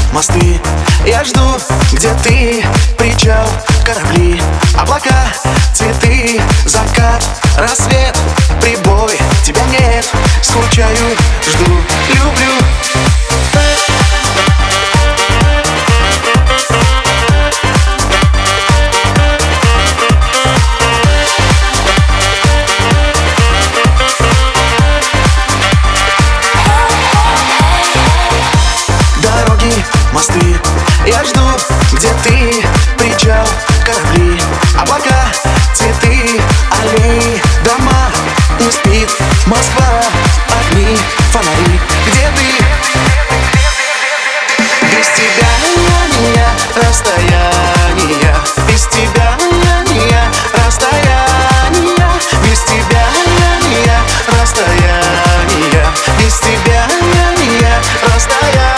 мосты. Я жду, где ты, причал, корабли, облака, цветы, закат, рассвет, прибой. Тебя нет, скучаю, жду, люблю. Мосты, я жду, где ты, причал, корабли, облака, цветы, аллеи, дома, не спит Москва, огни, фонари. Где ты? Без тебя я расстояние, без тебя я расстояние, без тебя я расстояние, без тебя я расстояние.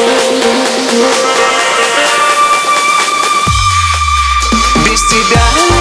Без тебя